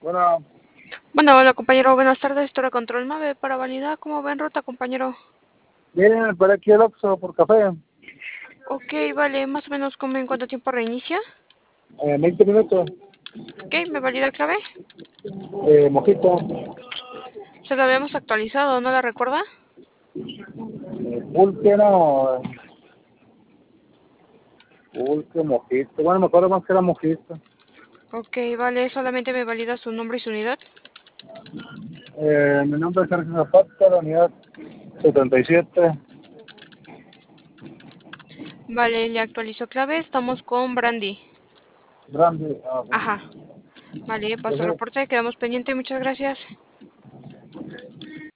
Bueno, Bueno, hola compañero, buenas tardes. Historia Control 9 para validar cómo va en ruta, compañero. vienen para aquí el Oxxo por café. Ok, vale, más o menos como en cuánto tiempo reinicia. 20 minutos. Ok, ¿me valida el clave? Mojito. Se lo habíamos actualizado, ¿no la recuerda? Pulque, no. Pulque, mojito. Bueno, me acuerdo más que era mojito. Ok, vale, solamente me valida su nombre y su unidad. Mi nombre es Sergio Zapata, la unidad 77. Vale, le actualizo clave, estamos con Brandy. Grande. Ajá, vale, paso Entonces, reporte, quedamos pendiente, muchas gracias.